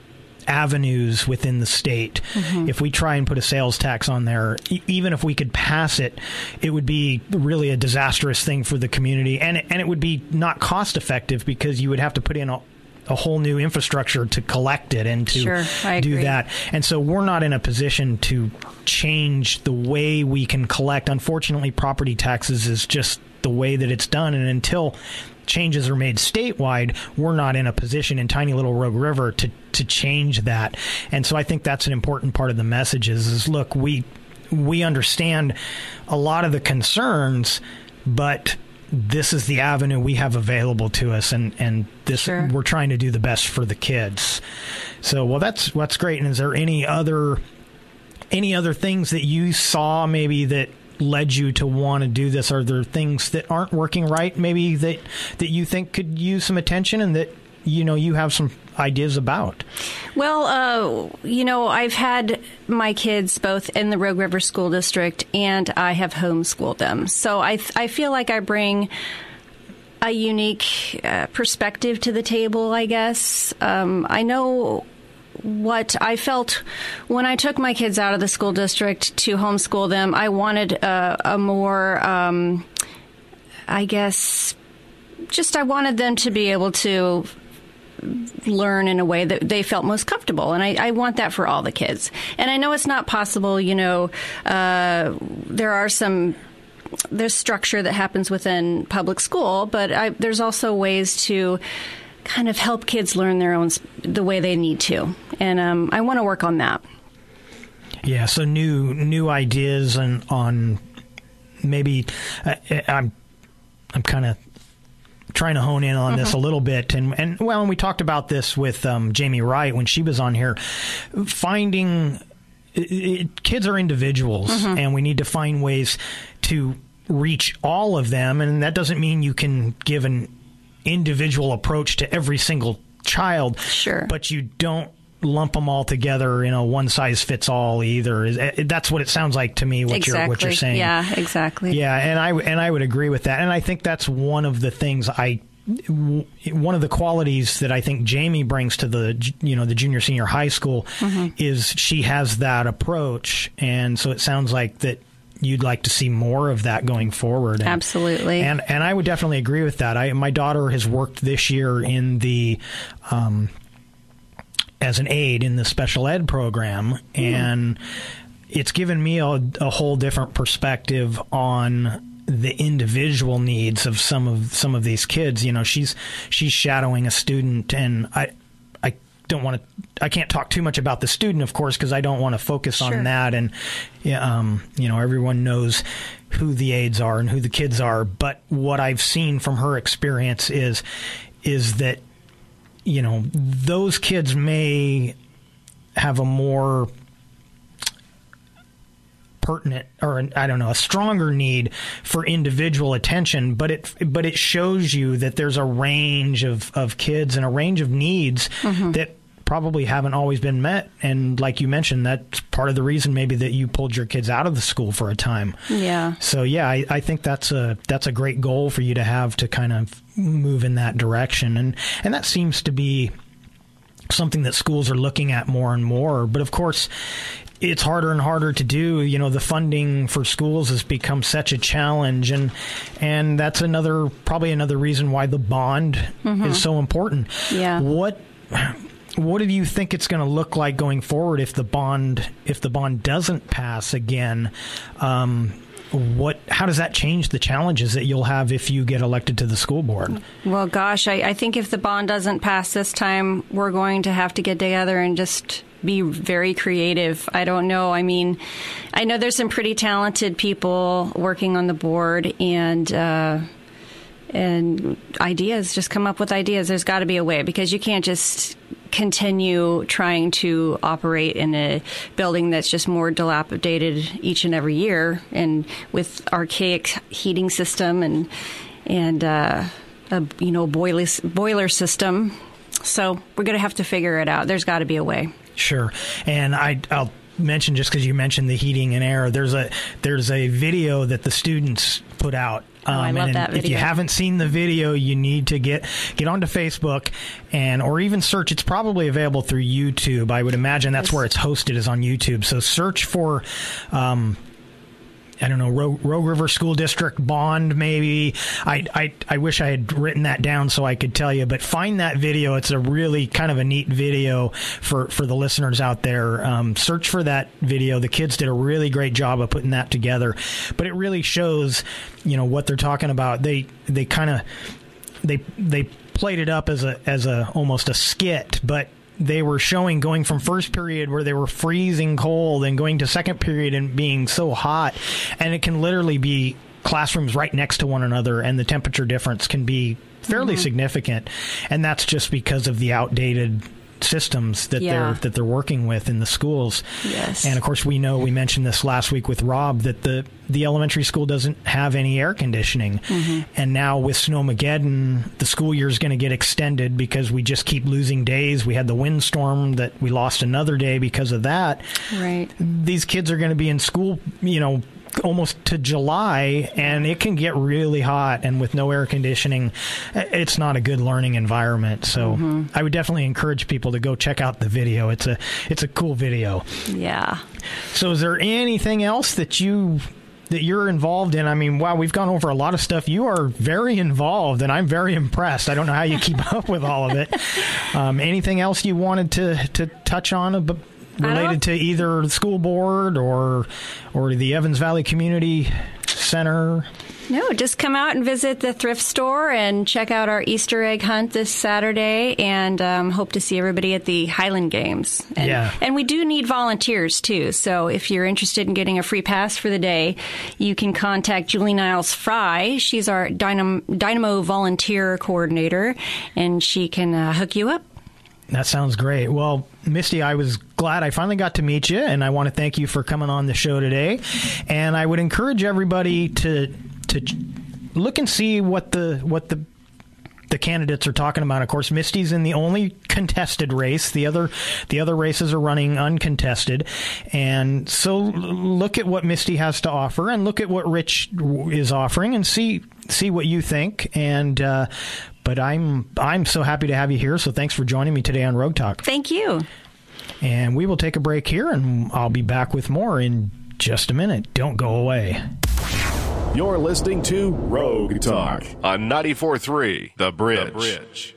avenues within the state. Mm-hmm. If we try and put a sales tax on there, e- even if we could pass it, it would be really a disastrous thing for the community, and it, and it would be not cost effective because you would have to put in a, a whole new infrastructure to collect it and to
sure, I
do
agree.
that. And so we're not in a position to change the way we can collect. Unfortunately, property taxes is just the way that it's done, and until changes are made statewide, we're not in a position in tiny little Rogue River to, to change that. And so I think that's an important part of the message is, is look, we we understand a lot of the concerns, but this is the avenue we have available to us, and, and this
Sure.
we're trying to do the best for the kids. So, well, that's that's great. And is there any other any other things that you saw maybe that led you to want to do this? Are there things that aren't working right, maybe that that you think could use some attention and that, you know, you have some ideas about?
Well, uh, you know, I've had my kids both in the Rogue River School District, and I have homeschooled them. So I, I feel like I bring a unique uh, perspective to the table, I guess. Um, I know what I felt when I took my kids out of the school district to homeschool them. I wanted a, a more, um, I guess, just I wanted them to be able to learn in a way that they felt most comfortable. And I, I want that for all the kids. And I know it's not possible, you know, uh, there are some there's structure that happens within public school, but I, there's also ways to kind of help kids learn their own the way they need to, and um, I want to work on that.
Yeah, so new new ideas and on maybe uh, I'm I'm kind of trying to hone in on mm-hmm. this a little bit, and and well, and we talked about this with um, Jamie Wright when she was on here, finding it, it, kids are individuals, mm-hmm. and we need to find ways to reach all of them, and that doesn't mean you can give an individual approach to every single child,
sure,
but you don't lump them all together in a one size fits all either. That's what it sounds like to me. What
exactly.
you're what you're saying.
Yeah, exactly.
Yeah, and I and I would agree with that. And I think that's one of the things I. One of the qualities that I think Jamie brings to the you know the junior senior high school mm-hmm. is she has that approach, and so it sounds like that you'd like to see more of that going forward. And,
Absolutely.
And and I would definitely agree with that. I my daughter has worked this year in the um, as an aide in the special ed program, mm. and it's given me a, a whole different perspective on the individual needs of some of some of these kids. You know, she's she's shadowing a student, and I I don't want to I can't talk too much about the student, of course, because I don't want to focus
sure.
on that. And um, you know, everyone knows who the aides are and who the kids are. But what I've seen from her experience is is that, you know, those kids may have a more pertinent, or I don't know, a stronger need for individual attention, but it but it shows you that there's a range of, of kids and a range of needs mm-hmm. that probably haven't always been met. And like you mentioned, that's part of the reason maybe that you pulled your kids out of the school for a time.
Yeah.
So yeah, I, I think that's a that's a great goal for you to have, to kind of move in that direction. And and that seems to be something that schools are looking at more and more. But of course, it's harder and harder to do. You know, the funding for schools has become such a challenge, and and that's another probably another reason why the bond mm-hmm. is so important.
Yeah.
What what do you think it's going to look like going forward if the bond if the bond doesn't pass again? Um, what how does that change the challenges that you'll have if you get elected to the school board?
Well, gosh, I, I think if the bond doesn't pass this time, we're going to have to get together and just be very creative. I don't know. I mean, I know there's some pretty talented people working on the board, and uh, and ideas, just come up with ideas. There's got to be a way, because you can't just continue trying to operate in a building that's just more dilapidated each and every year, and with archaic heating system and and uh, a you know boiler boiler system. So we're going to have to figure it out. There's got to be a way.
Sure, and I, I'll mention, just because you mentioned the heating and air, there's a there's a video that the students put out.
Um, oh, I love
and
that video.
If you haven't seen the video, you need to get get onto Facebook and or even search. It's probably available through YouTube. I would imagine that's where it's hosted, is on YouTube. So search for. Um, I don't know, Rogue, Rogue River School District bond, maybe. I, I I wish I had written that down so I could tell you, but find that video. It's a really kind of a neat video for, for the listeners out there. Um, search for that video. The kids did a really great job of putting that together, but it really shows, you know, what they're talking about. They they kind of they they played it up as a as a almost a skit, but they were showing going from first period where they were freezing cold and going to second period and being so hot. And it can literally be classrooms right next to one another, and the temperature difference can be fairly mm-hmm. significant. And that's just because of the outdated systems that yeah. they're that they're working with in the schools.
Yes.
And of course, we know, we mentioned this last week with Rob, that the the elementary school doesn't have any air conditioning. Mm-hmm. And now with Snowmageddon, the school year is going to get extended because we just keep losing days. We had the windstorm that we lost another day because of that.
Right.
These kids are going to be in school, you know, almost to July, and it can get really hot, and with no air conditioning, it's not a good learning environment. So mm-hmm. I would definitely encourage people to go check out the video. It's a it's a cool video.
Yeah.
So is there anything else that you that you're involved in? I mean, wow, we've gone over a lot of stuff. You are very involved, and I'm very impressed. I don't know how you keep up with all of it. Um, anything else you wanted to to touch on about related to either the school board or or the Evans Valley Community Center?
No, just come out and visit the thrift store and check out our Easter egg hunt this Saturday, and um, hope to see everybody at the Highland Games. And,
yeah.
And we do need volunteers, too. So if you're interested in getting a free pass for the day, you can contact Julie Niles Fry. She's our Dynamo, Dynamo volunteer coordinator, and she can uh, hook you up.
That sounds great. Well, Misty, I was glad I finally got to meet you, and I want to thank you for coming on the show today. And I would encourage everybody to to look and see what the what the the candidates are talking about. Of course, Misty's in the only contested race. The other the other races are running uncontested. And so look at what Misty has to offer, and look at what Rich is offering, and see see what you think. And uh, but I'm I'm so happy to have you here. So thanks for joining me today on Rogue Talk.
Thank you.
And we will take a break here, and I'll be back with more in just a minute. Don't go away.
You're listening to Rogue Talk on ninety-four point three The Bridge. The Bridge.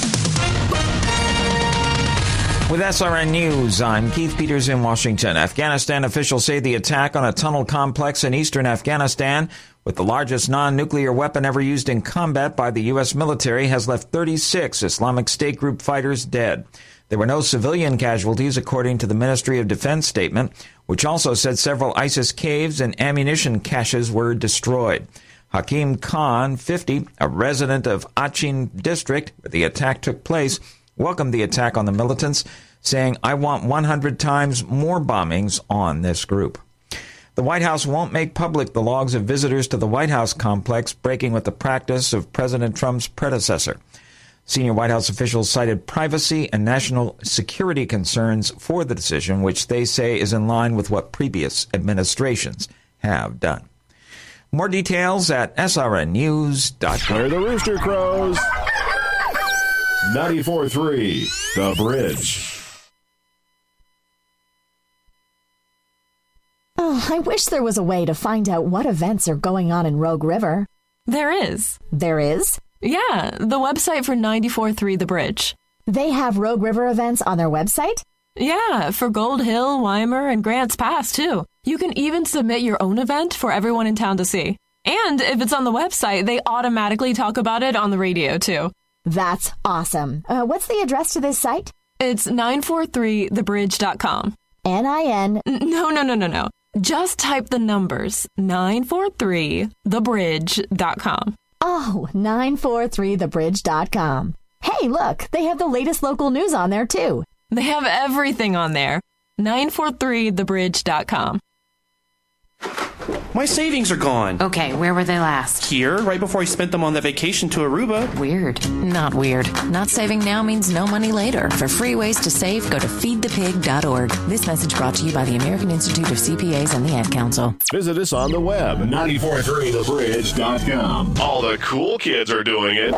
With S R N News, I'm Keith Peters in Washington. Afghanistan officials say the attack on a tunnel complex in eastern Afghanistan, with the largest non-nuclear weapon ever used in combat by the U S military, has left thirty-six Islamic State group fighters dead. There were no civilian casualties, according to the Ministry of Defense statement, which also said several ISIS caves and ammunition caches were destroyed. Hakim Khan, fifty, a resident of Achin district where the attack took place, welcomed the attack on the militants, saying, "I want one hundred times more bombings on this group." The White House won't make public the logs of visitors to the White House complex, breaking with the practice of President Trump's predecessor. Senior White House officials cited privacy and national security concerns for the decision, which they say is in line with what previous administrations have done. More details at S R N news dot com.
Where the rooster crows. ninety-four point three The Bridge.
Oh, I wish there was a way to find out what events are going on in Rogue River.
There is.
There is?
Yeah, the website for ninety-four point three The Bridge.
They have Rogue River events on their website?
Yeah, for Gold Hill, Weimer, and Grants Pass, too. You can even submit your own event for everyone in town to see. And if it's on the website, they automatically talk about it on the radio, too.
That's awesome. Uh, what's the address to this site?
It's nine four three the bridge dot com.
N I N
No, no, no, no, no. Just type the numbers, nine four three the bridge dot com.
Oh, nine four three the bridge dot com. Hey, look, they have the latest local news on there, too.
They have everything on there. nine four three the bridge dot com.
My savings are gone.
Okay, where were they last?
Here, right before I spent them on that vacation to Aruba.
Weird. Not weird. Not saving now means no money later. For free ways to save, go to feed the pig dot org. This message brought to you by the American Institute of C P As and the Ad Council.
Visit us on the web, nine four three the bridge dot com. All the cool kids are doing it.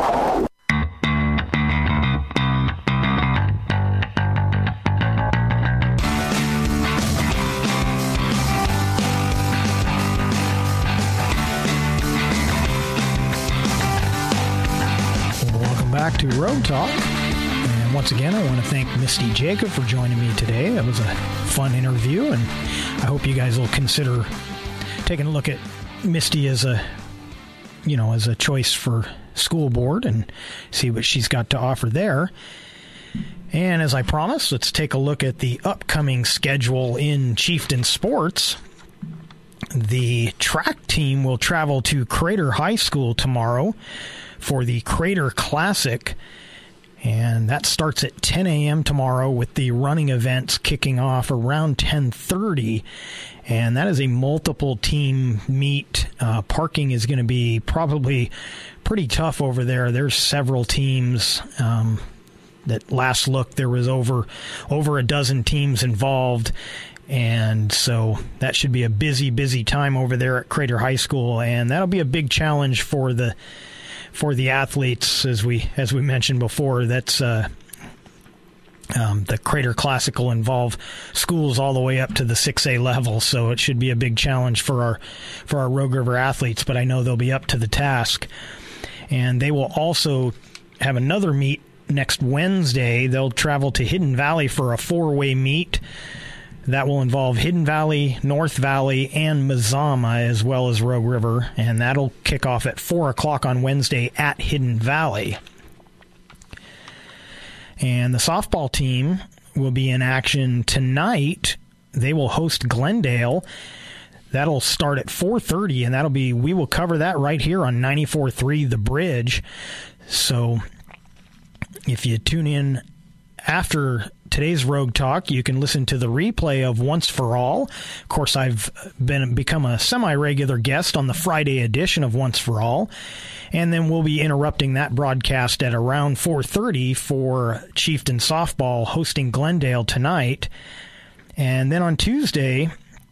Back to Rogue Talk. And once again, I want to thank Misty Jacob for joining me today. That was a fun interview, and I hope you guys will consider taking a look at Misty as a, you know, as a choice for school board and see what she's got to offer there. And as I promised, let's take a look at the upcoming schedule in Chieftain sports. The track team will travel to Crater High School tomorrow for the Crater Classic, and that starts at ten a.m. tomorrow with the running events kicking off around ten thirty, and that is a multiple team meet. Uh, parking is going to be probably pretty tough over there. There's several teams. Um, that last look, there was over over a dozen teams involved, and so that should be a busy, busy time over there at Crater High School, and that'll be a big challenge for the for the athletes, as we as we mentioned before. That's uh, um, the Crater Classic will involve schools all the way up to the six A level, so it should be a big challenge for our for our Rogue River athletes. But I know they'll be up to the task, and they will also have another meet next Wednesday. They'll travel to Hidden Valley for a four-way meet. That will involve Hidden Valley, North Valley, and Mazama, as well as Rogue River, and that'll kick off at four o'clock on Wednesday at Hidden Valley. And the softball team will be in action tonight. They will host Glendale. That'll start at four thirty, and that'll be, we will cover that right here on ninety-four point three The Bridge. So if you tune in after today's Rogue Talk, you can listen to the replay of Once for All. Of course, I've been become a semi-regular guest on the Friday edition of Once for All, and then we'll be interrupting that broadcast at around four thirty for Chieftain Softball hosting Glendale tonight. And then on Tuesday,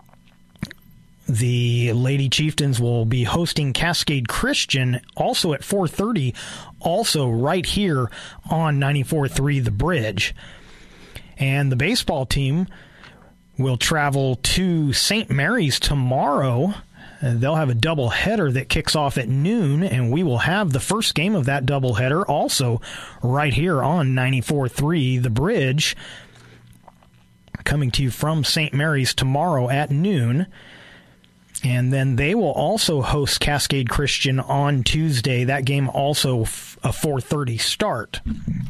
the Lady Chieftains will be hosting Cascade Christian also at four thirty, also right here on ninety-four point three The Bridge. And the baseball team will travel to Saint Mary's tomorrow. Uh, they'll have a doubleheader that kicks off at noon, and we will have the first game of that doubleheader also right here on ninety-four point three The Bridge, coming to you from Saint Mary's tomorrow at noon. And then they will also host Cascade Christian on Tuesday. That game also f- a four thirty start.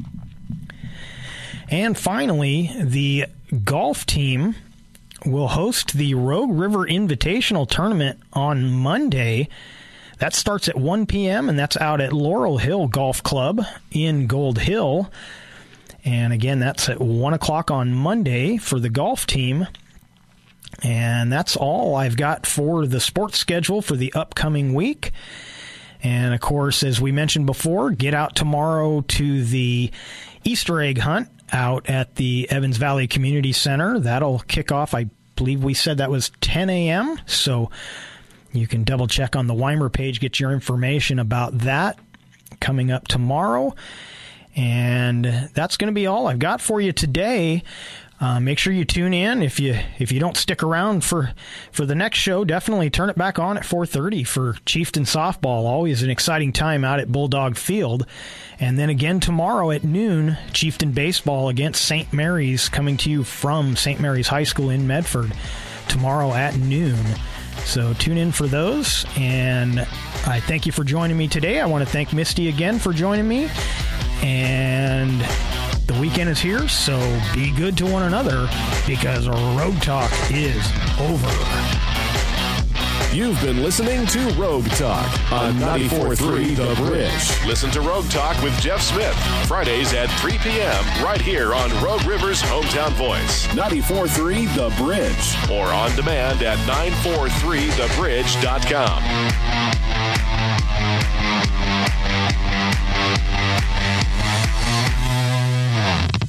And finally, the golf team will host the Rogue River Invitational Tournament on Monday. That starts at one p.m., and that's out at Laurel Hill Golf Club in Gold Hill. And again, that's at one o'clock on Monday for the golf team. And that's all I've got for the sports schedule for the upcoming week. And, of course, as we mentioned before, get out tomorrow to the Easter egg hunt out at the Evans Valley Community Center. That'll kick off, I believe we said that was ten a.m., so you can double-check on the Weimer page, get your information about that coming up tomorrow. And that's going to be all I've got for you today. Uh, make sure you tune in. If you if you don't stick around for, for the next show, definitely turn it back on at four thirty for Chieftain Softball. Always an exciting time out at Bulldog Field. And then again tomorrow at noon, Chieftain Baseball against Saint Mary's, coming to you from Saint Mary's High School in Medford tomorrow at noon. So tune in for those. And I thank you for joining me today. I want to thank Misty again for joining me. And the weekend is here, so be good to one another because Rogue Talk is over.
You've been listening to Rogue Talk on ninety-four point three The Bridge. Listen to Rogue Talk with Jeff Smith, Fridays at three p.m. right here on Rogue River's Hometown Voice. ninety-four point three The Bridge. Or on demand at nine four three the bridge dot com.